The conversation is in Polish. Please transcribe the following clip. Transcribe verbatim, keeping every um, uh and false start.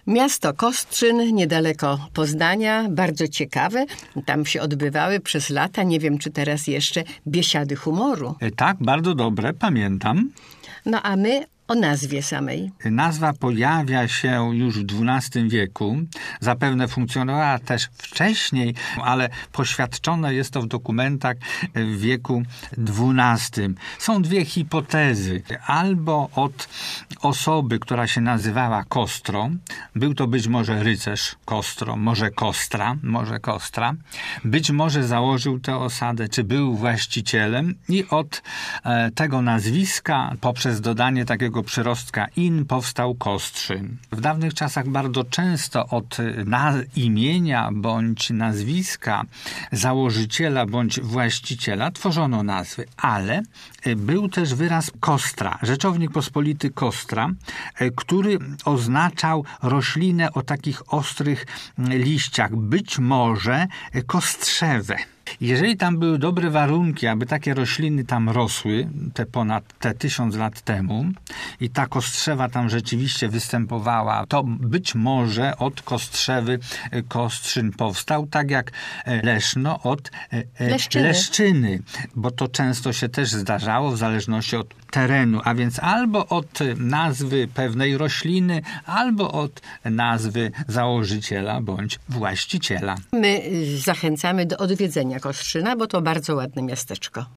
Miasto Kostrzyn, niedaleko Poznania, bardzo ciekawe. Tam się odbywały przez lata, nie wiem czy teraz jeszcze, biesiady humoru. Tak, bardzo dobre, pamiętam. No a my o nazwie samej. Nazwa pojawia się już w dwunastym wieku. Zapewne funkcjonowała też wcześniej, ale poświadczone jest to w dokumentach w wieku dwunastym. Są dwie hipotezy. Albo od osoby, która się nazywała Kostro. Był to być może rycerz Kostro, może Kostra, może Kostra. Być może założył tę osadę, czy był właścicielem i od e, tego nazwiska poprzez dodanie takiego przyrostka in powstał Kostrzyn. W dawnych czasach bardzo często od na imienia bądź nazwiska założyciela bądź właściciela tworzono nazwy, ale był też wyraz Kostra, rzeczownik pospolity Kostra, który oznaczał roślinę o takich ostrych liściach, być może kostrzewę. Jeżeli tam były dobre warunki, aby takie rośliny tam rosły, te ponad te tysiąc lat temu i ta kostrzewa tam rzeczywiście występowała, to być może od kostrzewy Kostrzyn powstał, tak jak Leszno od Leszczyny. Leszczyny, bo to często się też zdarzało w zależności od terenu, a więc albo od nazwy pewnej rośliny, albo od nazwy założyciela bądź właściciela. My zachęcamy do odwiedzenia Kostrzyna, bo to bardzo ładne miasteczko.